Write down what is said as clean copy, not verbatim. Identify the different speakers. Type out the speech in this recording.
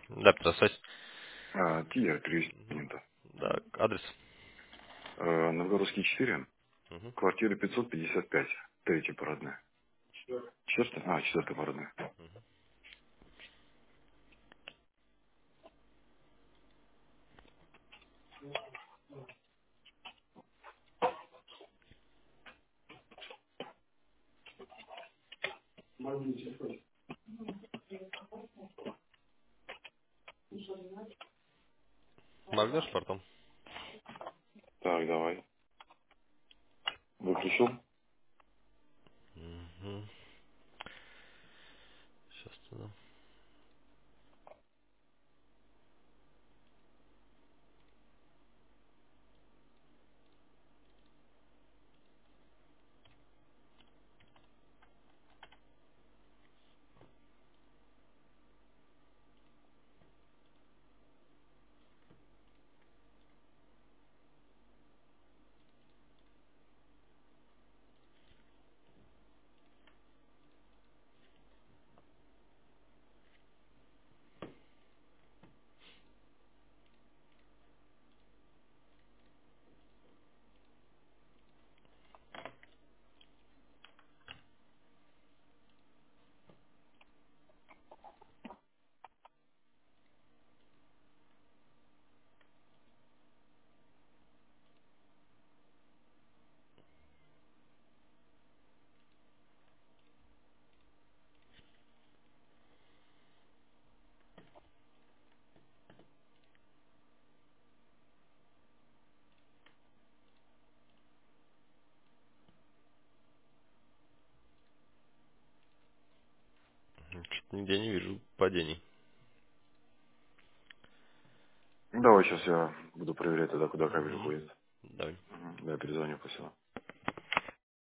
Speaker 1: Да, Петр, связь.
Speaker 2: Тия, перевести абонента.
Speaker 1: Да, адрес.
Speaker 2: Новгородский 4,
Speaker 1: Мгм.
Speaker 2: квартира 555, третья парадная. Четвертая? Четвертая парадная.
Speaker 1: Моргнешь потом?
Speaker 2: Так, давай. Выключил?
Speaker 1: Угу. Сейчас туда. Что-то нигде не вижу падений.
Speaker 2: Давай сейчас я буду проверять тогда, куда кабель
Speaker 1: Угу.
Speaker 2: уходит.
Speaker 1: Давай.
Speaker 2: Да, перезвоню после.